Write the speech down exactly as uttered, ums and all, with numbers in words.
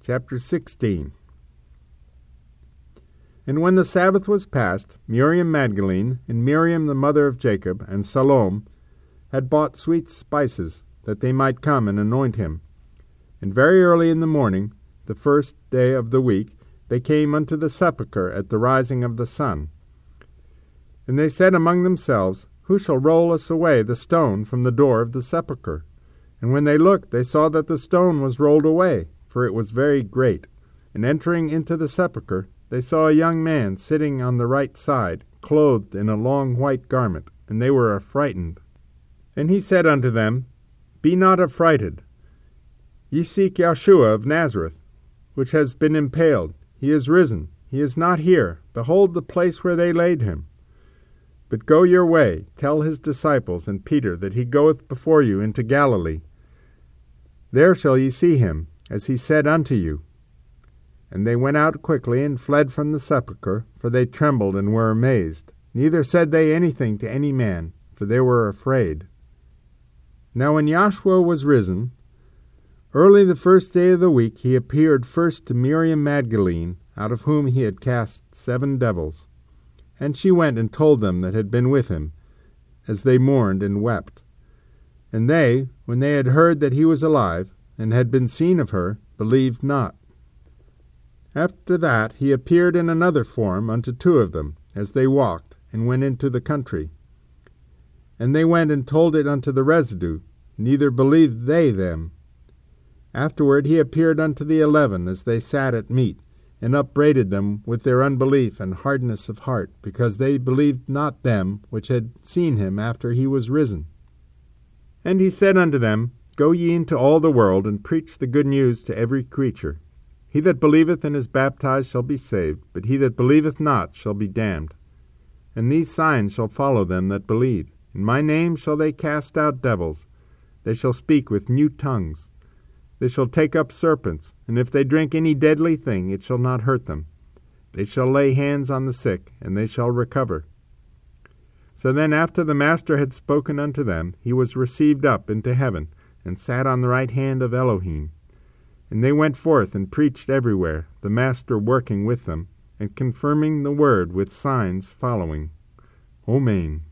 Chapter sixteen. And when the Sabbath was past, Miriam Magdalene, and Miriam the mother of Jacob, and Salome, had bought sweet spices, that they might come and anoint him. And very early in the morning, the first day of the week, they came unto the sepulchre at the rising of the sun. And they said among themselves, Who shall roll us away the stone from the door of the sepulchre? And when they looked, they saw that the stone was rolled away, for it was very great. And entering into the sepulchre, they saw a young man sitting on the right side, clothed in a long white garment, and they were affrighted. And he said unto them, Be not affrighted. Ye seek Yeshua of Nazareth, which has been impaled. He is risen. He is not here. Behold the place where they laid him. But go your way, tell his disciples and Peter that he goeth before you into Galilee. There shall ye see him, as he said unto you. And they went out quickly and fled from the sepulchre, for they trembled and were amazed. Neither said they anything to any man, for they were afraid. Now when Yahshua was risen, early the first day of the week, he appeared first to Miriam Magdalene, out of whom he had cast seven devils. And she went and told them that had been with him, as they mourned and wept. And they, when they had heard that he was alive, and had been seen of her, believed not. After that he appeared in another form unto two of them, as they walked, and went into the country. And they went and told it unto the residue, neither believed they them. Afterward he appeared unto the eleven, as they sat at meat, and upbraided them with their unbelief and hardness of heart, because they believed not them which had seen him after he was risen. And he said unto them, Go ye into all the world, and preach the good news to every creature. He that believeth and is baptized shall be saved, but he that believeth not shall be damned. And these signs shall follow them that believe. In my name shall they cast out devils. They shall speak with new tongues. They shall take up serpents, and if they drink any deadly thing, it shall not hurt them. They shall lay hands on the sick, and they shall recover. So then after the Master had spoken unto them, he was received up into heaven, and sat on the right hand of Elohim. And they went forth and preached everywhere, the Master working with them, and confirming the word with signs following. Amen.